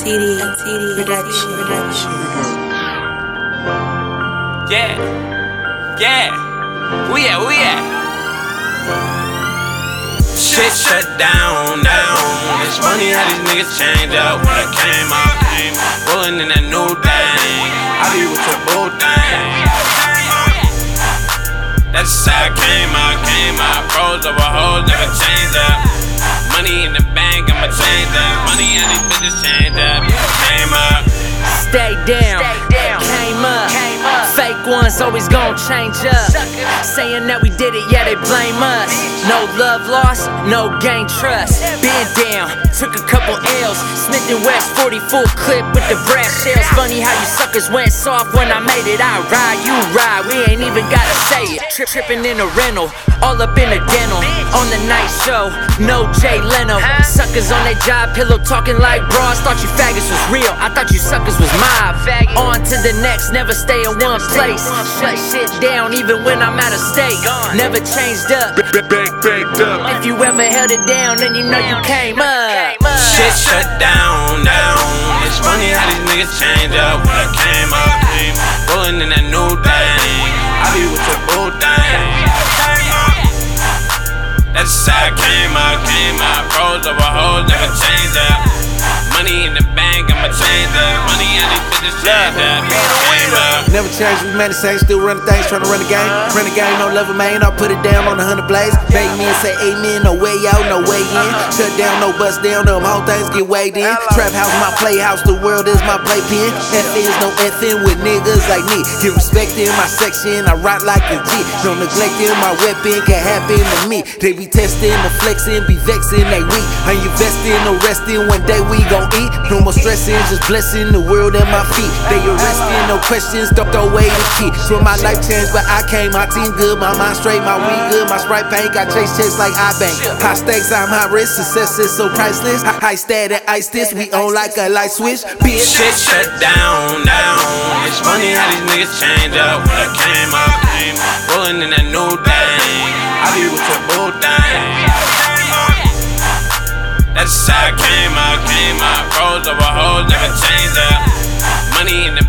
LTD production. Yeah. Where we at? Shit shut down. It's funny how these niggas change up. When I came out, rolling in that new thing. I be with your boo thing. That's how I came out. Pros over hoes, never change up. Money in the bank, I'ma change up. Money and these bitches change up. Came up. Stay down. Came up. Fake ones always gon' change up. Saying that we did it, yeah, they blame us. No love lost, no gain trust. Been down, took a couple L's. Smith & West 40 full clip with the brass shells. Funny how you suckers went soft when I made it. I ride, you ride, we ain't even gotta say it. Tripping in a rental, all up in the dental. On the night show, no Jay Leno. Suckers on their job, pillow talking like bras. Thought you faggots was real, I thought you suckers was mob. On to the next, never stay in one place. Shut shit down even when I'm out of state. Never changed up. If you ever held it down, then you know you came up. Shit shut down. It's funny how these niggas change up. When I came up, rolling in that new thing. I be with your boo thing. That's how I came out. Pros over hoes, never change up. Money in the bank, I'ma change up. Money and these bitches change up. Came up. Never changed, we man the same, still running things, tryna run the game. Run the game, no level, man, I'll put it down on 100 blades. Bake me and say amen, no way out, no way in. Shut down, no bust down, them whole things get weighed in. Trap house, my playhouse, the world is my playpen. FN's no FN with niggas like me. Get respect in my section, I rock like a G. No neglecting, my weapon can happen to me. They be testing, the flexing, be vexing, they weak. I ain't investing, no resting, one day we gon' eat. No more stressing, just blessing the world at my feet. They arresting, no questions, don't throw away the key. So my life changed, but I came, my team good, my mind straight, my weed good, my Sprite paint, got chase checks like I bank. High stakes, I'm high risk, success is so priceless. High stat and ice this, we on like a light switch. Bitch. Shit shut down. It's funny how these niggas change up. When I came up, rolling in that new thing. I be with your boo thing. That's how I came out. Pros over hoes, never change up. Money in the